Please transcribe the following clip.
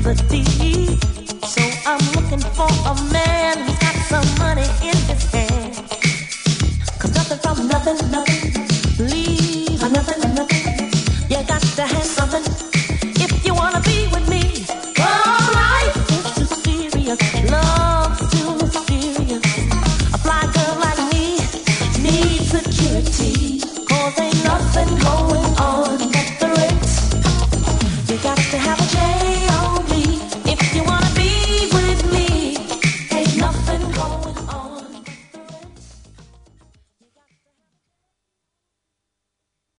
the deep. So I'm looking for a man who's got some money in his hand. 'Cause nothing from nothing, nothing.